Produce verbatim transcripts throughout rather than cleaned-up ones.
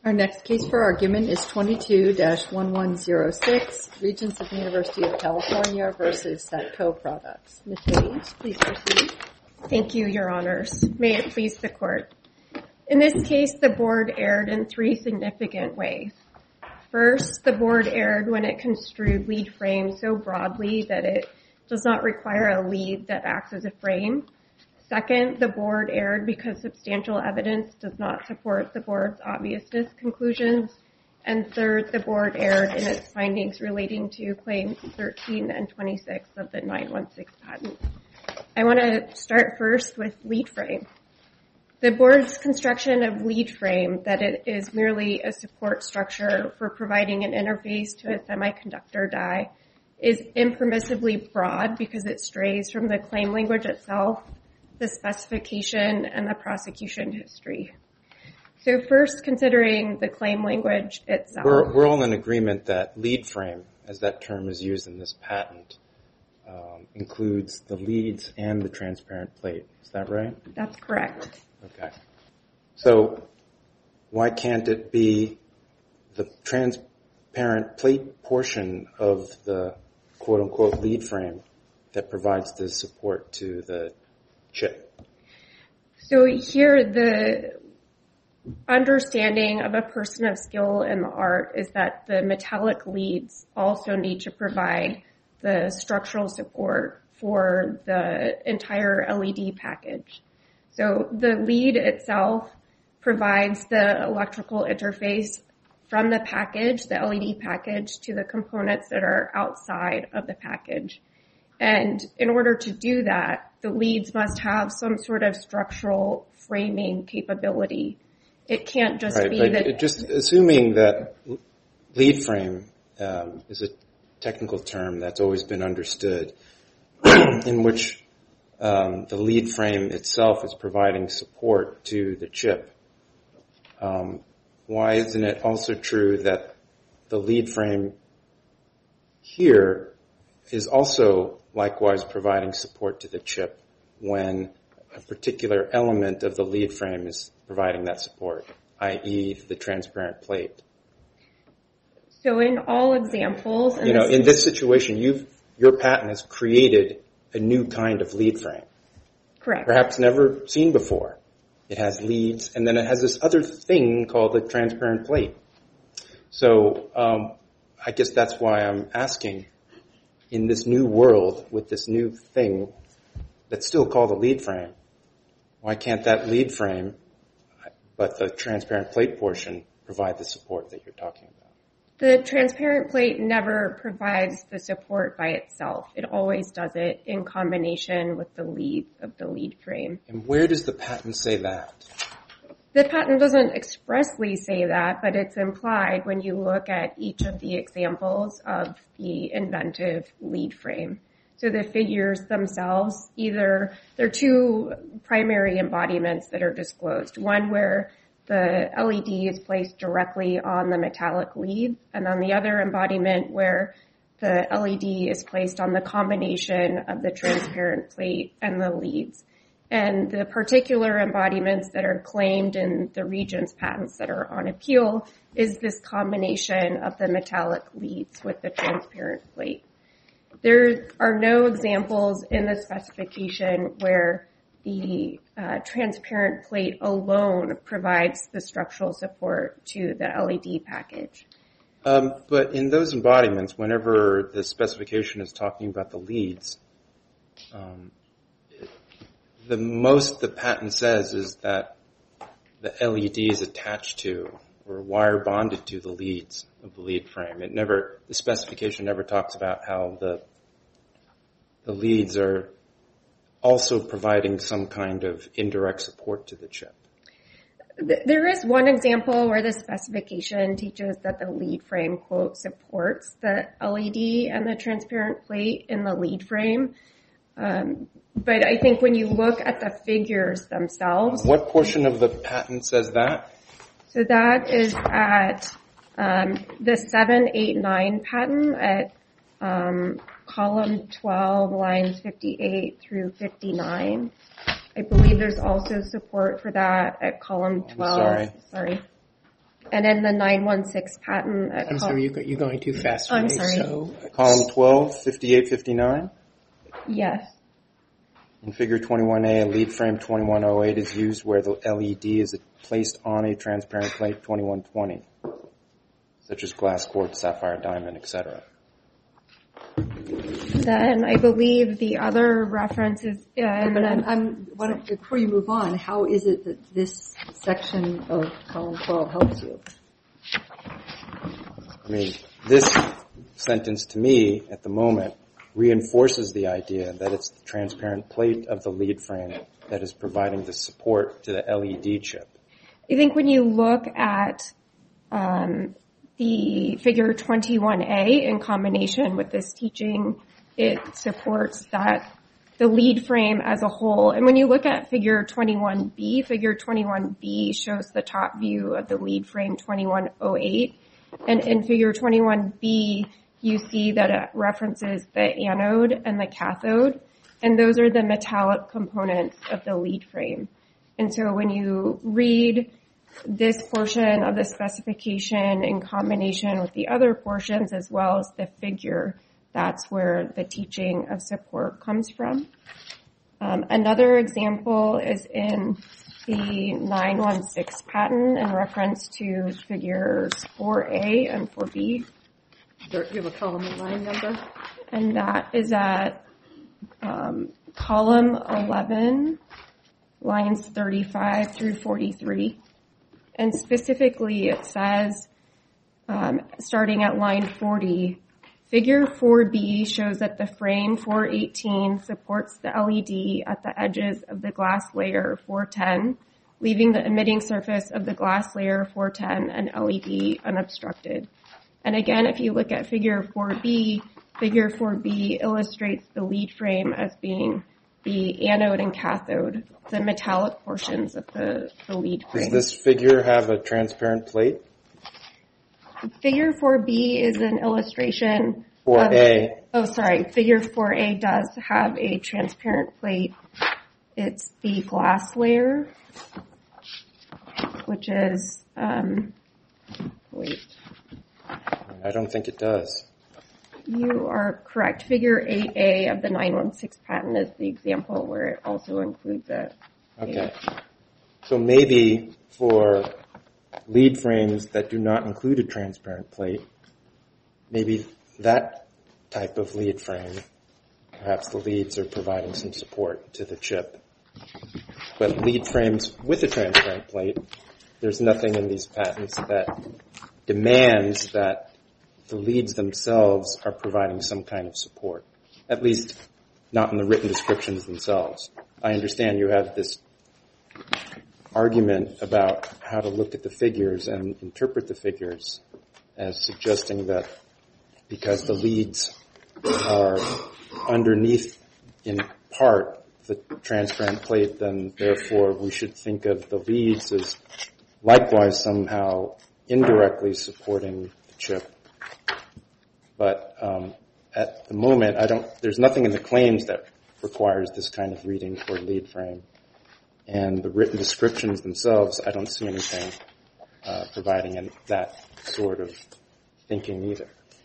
Our next case for argument is twenty-two dash one one zero six, Regents of the University of California versus Satco Products. Miz Hayes, please proceed. Thank you, Your Honors. May it please the Court. In this case, the Board erred in three significant ways. First, the Board erred when it construed lead frame so broadly that it does not require a lead that acts as a frame. Second, the Board erred because substantial evidence does not support the Board's obviousness conclusions. And third, the Board erred in its findings relating to Claims thirteen and twenty-six of the nine one six patent. I want to start first with lead frame. The Board's construction of lead frame, that it is merely a support structure for providing an interface to a semiconductor die, is impermissibly broad because it strays from the claim language itself, the specification, and the prosecution history. So first, considering the claim language itself. We're, we're all in agreement that lead frame, as that term is used in this patent, um, includes the leads and the transparent plate. Is that right? That's correct. Okay. So why can't it be the transparent plate portion of the quote-unquote lead frame that provides the support to the chip? So here, the understanding of a person of skill in the art is that the metallic leads also need to provide the structural support for the entire L E D package. So the lead itself provides the electrical interface from the package, the L E D package, to the components that are outside of the package. And in order to do that, the leads must have some sort of structural framing capability. It can't just right, be but that... Just assuming that lead frame um, is a technical term that's always been understood, in which um, the lead frame itself is providing support to the chip. Um, why isn't it also true that the lead frame here is also likewise providing support to the chip when a particular element of the lead frame is providing that support, that is the transparent plate? So in all examples... You know, in this situation, you've, your patent has created a new kind of lead frame. Correct. Perhaps never seen before. It has leads, and then it has this other thing called the transparent plate. So um, I guess that's why I'm asking, in this new world with this new thing that's still called a lead frame, why can't that lead frame, but the transparent plate portion, provide the support that you're talking about? The transparent plate never provides the support by itself. It always does it in combination with the leads of the lead frame. And where does the patent say that? The patent doesn't expressly say that, but it's implied when you look at each of the examples of the inventive lead frame. So the figures themselves, either, there are two primary embodiments that are disclosed. One where the L E D is placed directly on the metallic lead, and then the other embodiment where the L E D is placed on the combination of the transparent plate and the leads. And the particular embodiments that are claimed in the Regents patents that are on appeal is this combination of the metallic leads with the transparent plate. There are no examples in the specification where the uh, transparent plate alone provides the structural support to the L E D package. Um, but in those embodiments, whenever the specification is talking about the leads, um, the most the patent says is that the L E D is attached to or wire bonded to the leads of the lead frame. It never, the specification never talks about how the the leads are also providing some kind of indirect support to the chip. There is one example where the specification teaches that the lead frame, quote, supports the L E D and the transparent plate in the lead frame. Um, but I think when you look at the figures themselves... What portion of the patent says that? So that is at um, the seven eight nine patent at um, column twelve, lines fifty-eight through fifty-nine. I believe there's also support for that at column twelve. I'm sorry. Sorry. And in the nine one six patent... I'm sorry, you're, you're going too fast for I'm me. sorry. So, Column twelve, fifty-eight fifty-nine. Yes. In figure twenty-one A, a lead frame twenty-one oh eight is used where the L E D is placed on a transparent plate twenty-one twenty, such as glass, quartz, sapphire, diamond, et cetera. Then I believe the other reference is in... But I'm, I'm why don't, before you move on, how is it that this section of column twelve helps you? I mean, this sentence to me, at the moment, reinforces the idea that it's the transparent plate of the lead frame that is providing the support to the L E D chip. I think when you look at um, the figure twenty-one A in combination with this teaching, it supports that the lead frame as a whole. And when you look at figure twenty-one B, figure twenty-one B shows the top view of the lead frame twenty-one oh eight. And in figure twenty-one B, you see that it references the anode and the cathode. And those are the metallic components of the lead frame. And so when you read this portion of the specification in combination with the other portions as well as the figure, that's where the teaching of support comes from. Um, another example is in the nine one six patent in reference to figures four A and four B. Do you have a column and line number? And that is at um, column eleven, lines thirty-five through forty-three. And specifically it says, um, starting at line forty, figure four B shows that the frame four eighteen supports the L E D at the edges of the glass layer four ten, leaving the emitting surface of the glass layer four ten and L E D unobstructed. And again, if you look at figure four B, figure four B illustrates the lead frame as being the anode and cathode, the metallic portions of the, the lead frame. Does this figure have a transparent plate? Figure four B is an illustration. four A. Of, oh, sorry. Figure four A does have a transparent plate. It's the glass layer, which is, um, wait. I don't think it does. You are correct. Figure eight A of the nine one six patent is the example where it also includes a... Okay. So maybe for lead frames that do not include a transparent plate, maybe that type of lead frame, perhaps the leads are providing some support to the chip. But lead frames with a transparent plate, there's nothing in these patents that demands that the leads themselves are providing some kind of support, at least not in the written descriptions themselves. I understand you have this argument about how to look at the figures and interpret the figures as suggesting that because the leads are underneath, in part, the transparent plate, then therefore we should think of the leads as likewise somehow indirectly supporting the chip. But um, at the moment, I don't. There's nothing in the claims that requires this kind of reading for a lead frame, and the written descriptions themselves, I don't see anything uh, providing an, that sort of thinking either.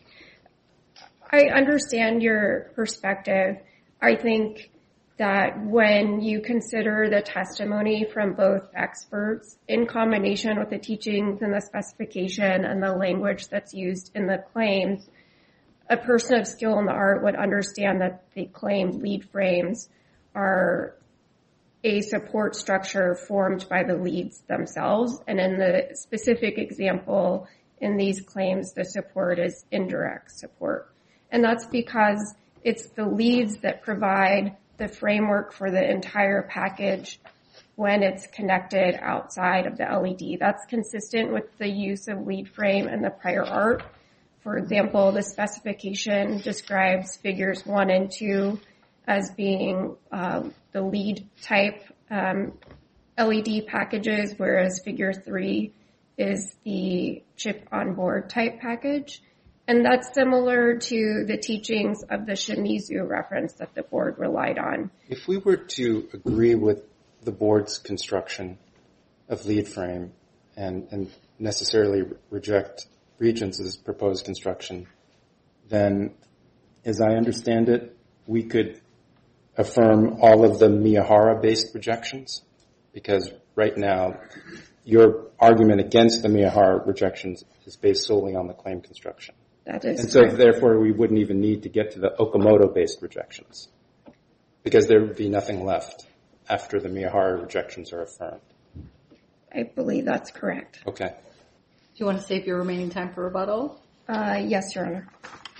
I understand your perspective. I think that when you consider the testimony from both experts in combination with the teachings and the specification and the language that's used in the claims, a person of skill in the art would understand that the claimed lead frames are a support structure formed by the leads themselves. And in the specific example in these claims, the support is indirect support. And that's because it's the leads that provide the framework for the entire package when it's connected outside of the L E D. That's consistent with the use of lead frame in the prior art. For example, the specification describes figures one and two as being um, the lead type um, L E D packages, whereas figure three is the chip on board type package. And that's similar to the teachings of the Shimizu reference that the board relied on. If we were to agree with the board's construction of lead frame and, and necessarily reject Regents' proposed construction, then, as I understand it, we could affirm all of the Miyahara-based rejections, because right now your argument against the Miyahara rejections is based solely on the claim construction. That is and so correct. therefore we wouldn't even need to get to the Okamoto-based rejections, because there would be nothing left after the Miyahara rejections are affirmed. I believe that's correct. Okay. Do you want to save your remaining time for rebuttal? Uh, yes, Your Honor.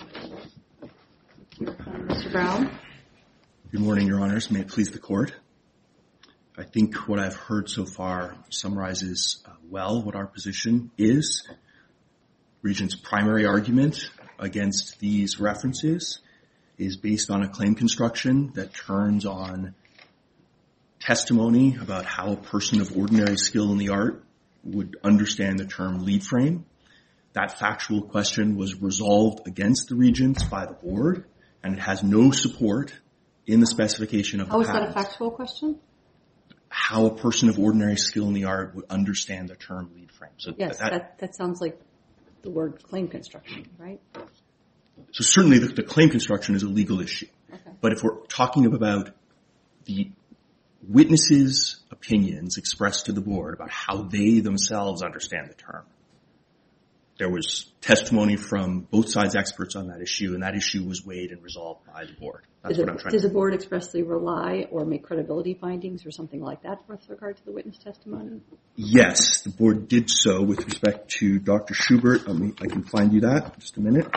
Mister Brown? Good morning, Your Honors. May it please the Court. I think what I've heard so far summarizes uh, well what our position is. Regent's primary argument against these references is based on a claim construction that turns on testimony about how a person of ordinary skill in the art would understand the term lead frame. That factual question was resolved against the Regents by the Board, and it has no support in the specification of the How is patent. that a factual question? How a person of ordinary skill in the art would understand the term lead frame. So Yes, that, that, that sounds like the word claim construction, right? so certainly the, the claim construction is a legal issue. Okay. But if we're talking about the witnesses' opinions expressed to the Board about how they themselves understand the term, there was testimony from both sides' experts on that issue, and that issue was weighed and resolved by the Board. That's Did what I'm the, trying did to the Board expressly rely or make credibility findings or something like that with regard to the witness testimony? Yes, the Board did so with respect to Doctor Schubert. I, mean, I can find you that in just a minute.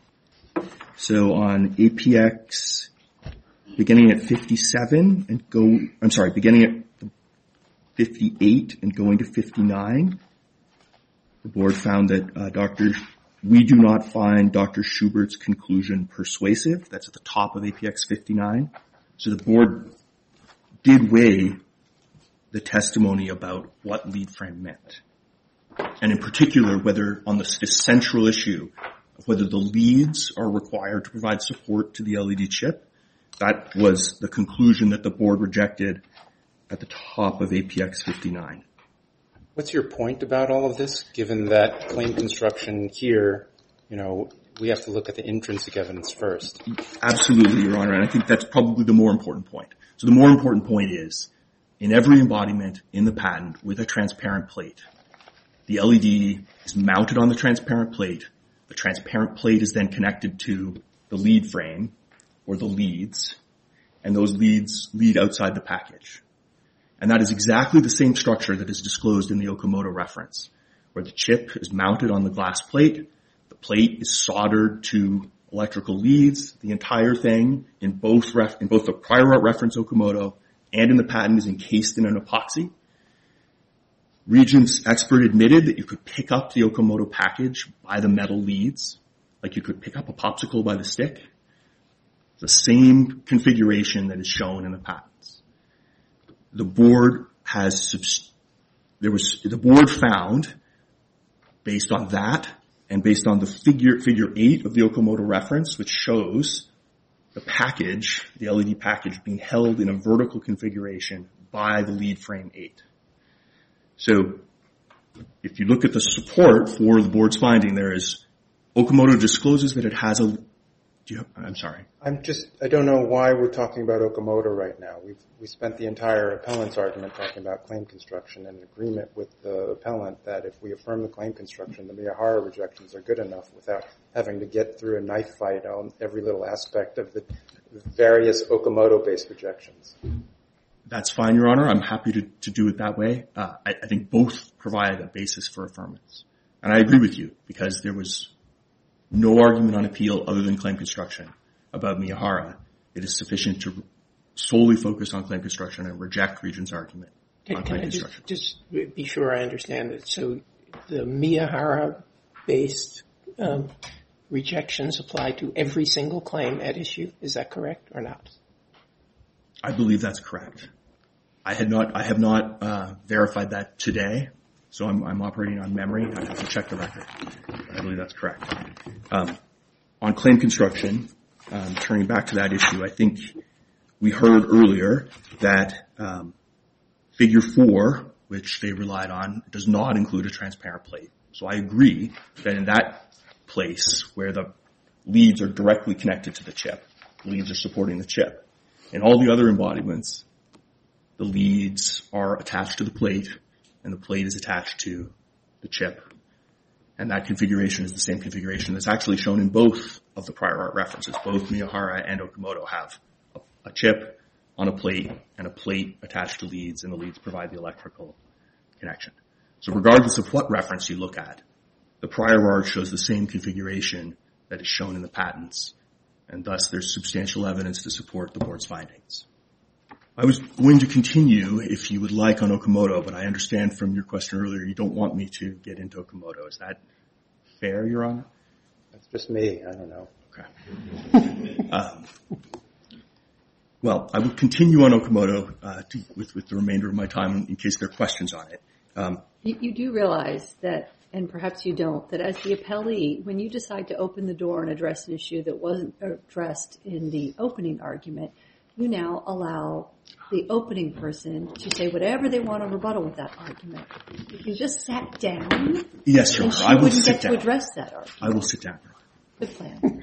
So on A P X, beginning at fifty-seven and go, I'm sorry, beginning at fifty-eight and going to fifty-nine, the Board found that uh, Doctor we do not find Doctor Schubert's conclusion persuasive. That's at the top of A P X fifty-nine. So the Board did weigh the testimony about what lead frame meant. And in particular, whether on the, the central issue of whether the leads are required to provide support to the L E D chip, that was the conclusion that the Board rejected at the top of A P X fifty-nine. What's your point about all of this, given that claim construction here, you know, we have to look at the intrinsic evidence first? Absolutely, Your Honor, and I think that's probably the more important point. So the more important point is, in every embodiment in the patent with a transparent plate, the L E D is mounted on the transparent plate. The transparent plate is then connected to the lead frame, or the leads, and those leads lead outside the package. And that is exactly the same structure that is disclosed in the Okamoto reference, where the chip is mounted on the glass plate, the plate is soldered to electrical leads, the entire thing in both ref- in both the prior art reference Okamoto and in the patent is encased in an epoxy. Regent's expert admitted that you could pick up the Okamoto package by the metal leads, like you could pick up a popsicle by the stick. It's the same configuration that is shown in the patents. The Board has, subs- there was, the Board found, based on that, and based on the figure, figure eight of the Okamoto reference, which shows the package, the L E D package, being held in a vertical configuration by the lead frame eight. So, if you look at the support for the Board's finding, there is, Okamoto discloses that it has a, do you have, I'm sorry. I'm just, I don't know why we're talking about Okamoto right now. We've, we spent the entire appellant's argument talking about claim construction and agreement with the appellant that if we affirm the claim construction, the Miyahara rejections are good enough without having to get through a knife fight on every little aspect of the various Okamoto-based rejections. That's fine, Your Honor. I'm happy to, to do it that way. Uh, I, I think both provide a basis for affirmance. And I agree with you, because there was no argument on appeal other than claim construction about Miyahara. It is sufficient to solely focus on claim construction and reject Regent's argument Can, on can claim I construction. just, just be sure I understand it? So the Miyahara-based um, rejections apply to every single claim at issue. Is that correct or not? I believe that's correct. I had not, I have not uh, verified that today, so I'm, I'm operating on memory. I have to check the record. I believe that's correct. Um, on claim construction, um, turning back to that issue, I think we heard earlier that um, Figure four which they relied on, does not include a transparent plate. So I agree that in that place where the leads are directly connected to the chip, leads are supporting the chip. In all the other embodiments, the leads are attached to the plate, and the plate is attached to the chip. And that configuration is the same configuration that's actually shown in both of the prior art references. Both Miyahara and Okamoto have a, a chip on a plate and a plate attached to leads, and the leads provide the electrical connection. So regardless of what reference you look at, the prior art shows the same configuration that is shown in the patents, and thus there's substantial evidence to support the board's findings. I was going to continue, if you would like, on Okamoto, but I understand from your question earlier you don't want me to get into Okamoto. Is that fair, Your Honor? That's just me. I don't know. Okay. um, well, I will continue on Okamoto uh, to, with, with the remainder of my time in case there are questions on it. Um, You, you do realize that, and perhaps you don't, that as the appellee, when you decide to open the door and address an issue that wasn't addressed in the opening argument, you now allow the opening person to say whatever they want to rebuttal with that argument. If you just sat down, yes, Your then Honor, she I will wouldn't sit get down. to address that argument. I will sit down, Your Honor. Good plan.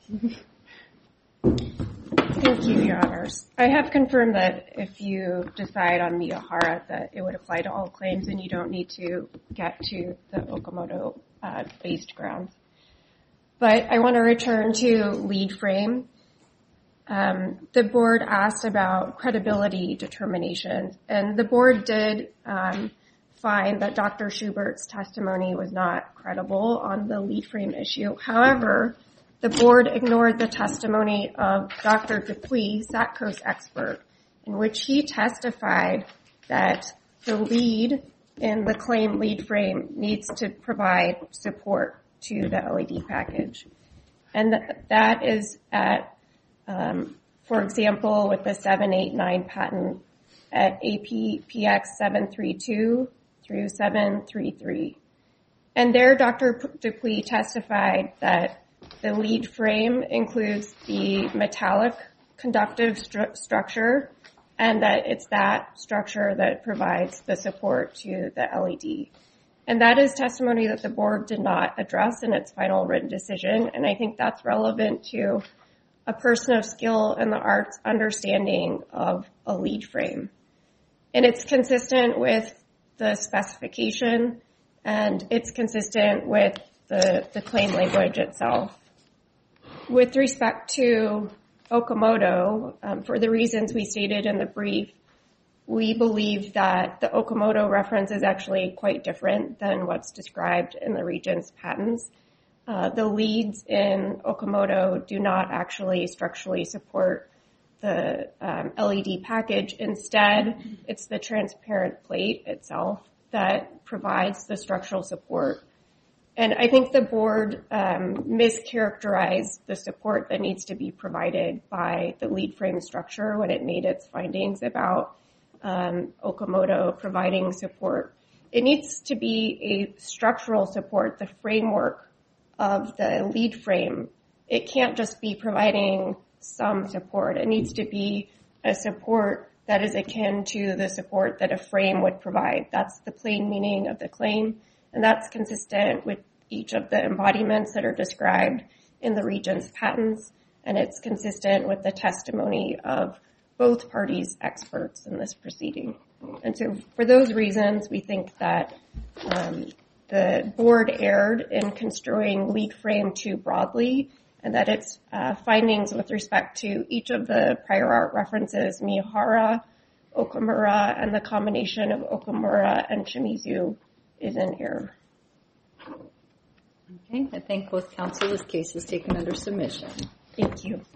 Thank you, Your Honors. I have confirmed that if you decide on Miyahara that it would apply to all claims and you don't need to get to the Okamoto-based uh, grounds. But I want to return to lead frame. Um, the board asked about credibility determinations, and the board did um, find that Doctor Schubert's testimony was not credible on the lead frame issue. However, the board ignored the testimony of Doctor Dupuis, Satco's expert, in which he testified that the lead in the claim lead frame needs to provide support to the L E D package. And th- that is at, um, for example, with the seven eight nine patent at A P P X seven three two through seven three three. And there Doctor Dupuis testified that the lead frame includes the metallic conductive stru- structure, and that it's that structure that provides the support to the L E D. And that is testimony that the board did not address in its final written decision, and I think that's relevant to a person of skill in the arts understanding of a lead frame. And it's consistent with the specification, and it's consistent with the, the claim language itself. With respect to Okamoto, um, for the reasons we stated in the brief, we believe that the Okamoto reference is actually quite different than what's described in the Regent's patents. Uh, the leads in Okamoto do not actually structurally support the um, L E D package. Instead, it's the transparent plate itself that provides the structural support. And I think the board um, mischaracterized the support that needs to be provided by the lead frame structure when it made its findings about um, Okamoto providing support. It needs to be a structural support, the framework of the lead frame. It can't just be providing some support. It needs to be a support that is akin to the support that a frame would provide. That's the plain meaning of the claim, and that's consistent with each of the embodiments that are described in the Regent's patents, and it's consistent with the testimony of both parties' experts in this proceeding. And so for those reasons, we think that um, the board erred in construing lead frame too broadly, and that its uh, findings with respect to each of the prior art references, Miyahara, Okamura, and the combination of Okamura and Shimizu is in error. Okay, I thank both counsel. This case is taken under submission. Thank you.